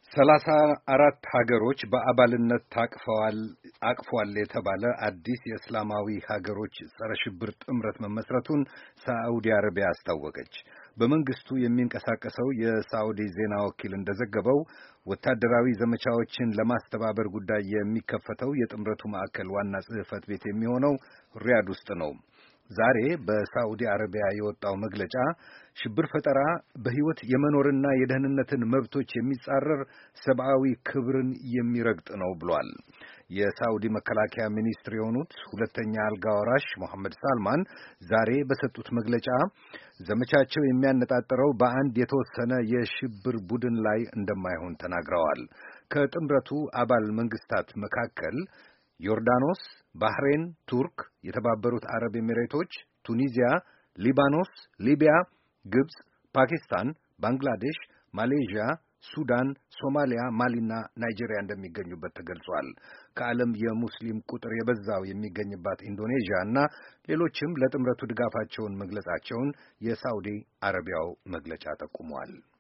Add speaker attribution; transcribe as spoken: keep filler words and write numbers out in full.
Speaker 1: ሰላሳ አራት ሀገሮች በአባልነት ታቅፈዋል አቅፏል የተባለ አዲስ የእስላማዊ ሀገሮች ጸረ ሽብር ጥምረት መመስረቱን ሳዑዲ አረቢያ አስታወቀች። በመንግስቱ የሚንቀሳቀሰው የሳዑዲ ዜና ወኪል እንደዘገበው ወታደራዊ ዘመቻዎችን ለማስተባበር ጉዳይ የሚከፈተው የጥምረቱ ማዕከል ዋና ጽሕፈት ቤት የሚሆነው ሪያድ ውስጥ ነው። ዛሬ በሳዑዲ አረቢያ የወጣው መግለጫ ሽብር ፈጠራ በሕይወት የመኖርና የደህንነትን መብቶች የሚጻረር ሰብአዊ ክብርን የሚረግጥ ነው ብሏል። የሳዑዲ መከላከያ ሚኒስትር የሆኑት ሁለተኛ አልጋ ወራሽ መሐመድ ሳልማን ዛሬ በሰጡት መግለጫ ዘመቻቸው የሚያነጣጥረው በአንድ የተወሰነ የሽብር ቡድን ላይ እንደማይሆን ተናግረዋል። ከጥምረቱ አባል መንግስታት መካከል ዮርዳኖስ፣ ባህሬን፣ ቱርክ፣ የተባበሩት አረብ ኤሚሬቶች፣ ቱኒዚያ፣ ሊባኖስ፣ ሊቢያ፣ ግብጽ፣ ፓኪስታን፣ ባንግላዴሽ፣ ማሌዥያ፣ ሱዳን፣ ሶማሊያ፣ ማሊና ናይጄሪያ እንደሚገኙበት ተገልጿል። ከዓለም የሙስሊም ቁጥር የበዛው የሚገኝባት ኢንዶኔዥያ እና ሌሎችም ለጥምረቱ ድጋፋቸውን መግለጻቸውን የሳዑዲ አረቢያው መግለጫ ጠቁሟል።